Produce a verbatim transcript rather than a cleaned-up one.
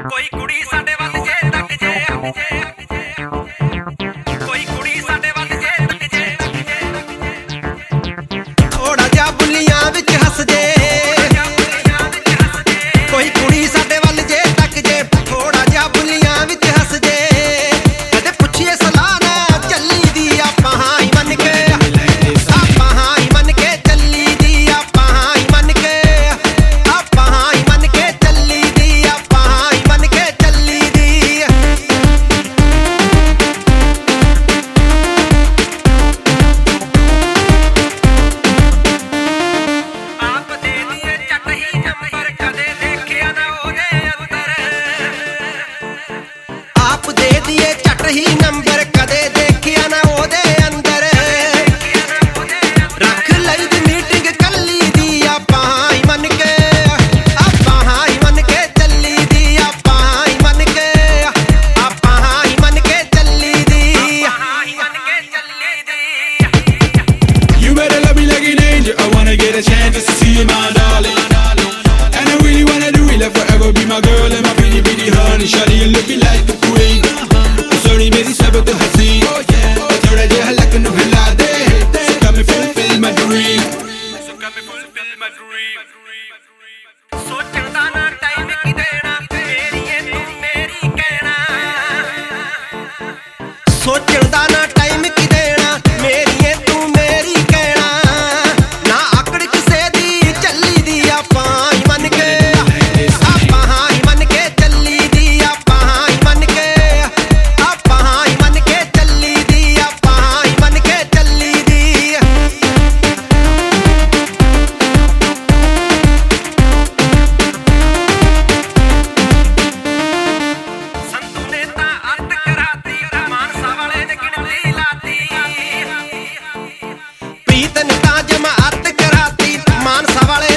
ਕੋਈ ਕੁੜੀ ਸਾਡੇ ਵੱਲ ਜੇ ਤੱਕ ਜੇ ਕੋਈ ਕੁੜੀ ਸਾਡੇ ਵੱਲ ਜੇ ਤੱਕ ਜੇ ਥੋੜਾ ਜਿਹਾ ਬੁੱਲੀਆਂ ਵਿੱਚ ਹੱਸ ਜੇ ਕੋਈ ਕੁੜੀ ਸਾਡੇ ਵੱਲ ਜੇ ਤੱਕ ਜੇ ਥੋੜਾ ਜਿਹਾ ਬੁੱਲੀਆਂ ਵਿੱਚ ਹੱਸ ਜੇ ਕਦੇ ਪੁੱਛੀਏ ਸਲਾਹ ਨਾ ਚੱਲੀ ਦੀ ਆਪਾਂ ਹਾਂ ਹੀ ਮੰਨ ਕੇ ਆਪਾਂ ਹਾਂ ਹੀ ਮੰਨ ਕੇ ਚੱਲੀ ਦੀ ਆਪਾਂ ਹਾਂ ਹੀ ਮੰਨ ਕੇ ਆਪਾਂ ਹਾਂ ਹੀ ਮੰਨ ਕੇ ਚੱਲੀ ਦੀ ਆਪਾਂ ਹਾਂ ਹੀ ਮੰਨ ਕੇ ਚੱਲੀ ਦੀ ਆਪ ਦੇ ਦੀਏ ਚੱਟ ਹੀ ਨੰਬਰ ਕਦੇ ਦੇਖਿਆ ਨਾ ਉਹਦੇ ਅੰਦਰ ਆਪ ਦੇ ਦੀਏ ਚੱਟ ਹੀ ਨੰਬਰ ਕਦੇ ਦੇਖਿਆ ਨਾ ਉਹਦੇ ਅੰਦਰ ਰੱਖ ਲਈ ਦੀ ਮੀਟਿੰਗ ਕੱਲੀ ਦੀ ਆਪਾਂ ਹਾਂ ਹੀ ਮੰਨ ਕੇ ਆਪਾਂ ਹਾਂ ਹੀ ਮੰਨ ਕੇ ਚੱਲੀ ਦੀ ਆਪਾਂ ਹਾਂ ਹੀ ਮੰਨ ਕੇ ਆਪਾਂ ਹਾਂ ਹੀ ਮੰਨ ਕੇ ਚੱਲੀ ਦੀ ਆਪਾਂ ਹਾਂ ਹੀ ਮੰਨ ਕੇ ਚੱਲੀ ਦੀ You better love me like an angel. I wanna get a chance just to see you, my darling. And I really wanna do it, like forever be my girl and my pretty, pretty honey. Shawty, you looking like a queen. Sorry, मेरी सब तो हंसी, थोड़ा जे हलक नु हिला दे. So come and fulfill my dream. So come and fulfill my dream. ਸੋਚਣ ਦਾ ਨਾ ਟਾਈਮ ਕੀ ਦੇਣਾ ਮੇਰੀ ਏ ਤੂੰ ਮੇਰੀ ਕਹਿਣਾ ਸੋਚਣ ਦਾ ਨਾ ਟਾਈਮ ਕੀ ਦੇਣਾ ਮੇਰੀ ਏ ਤੂੰ ਮੇਰੀ ਕਹਿਣਾ ਨਾ ਆਕੜ ਕਿਸੇ ਦੀ ਚੱਲੀ ਦੀ ਆਪਾਂ ਹੀ ਮੰਨ ਕੇ ਆਪਾਂ ਹਾਂ ਹੀ ਮੰਨ ਕੇ ਚੱਲੀ ਦੀ ਆਪਾਂ ਹਾਂ ਹੀ ਮੰਨ ਕੇ ਆਪਾਂ ਹਾਂ ਹੀ ਮੰਨ ਕੇ ਚੱਲੀ ਦੀ ਆਪਾਂ ਹਾਂ ਹੀ ਮੰਨ ਕੇ ਚੱਲੀ ਦੀ ਸੰਤੂ ਨੇ ਤਾਂ ਅੱਤ ਕਰਾਤੀ ਮਾਨਸਾ ਵਾਲੇ ਨੇ ਗਿਣਤੀ ਲਾਤੀ ਪ੍ਰੀਤ ਨੇ ਤਾਂ ਜਮਾ ਅੱਤ ਕਰਾਤੀ ਮਾਨਸਾ ਵਾਲੇ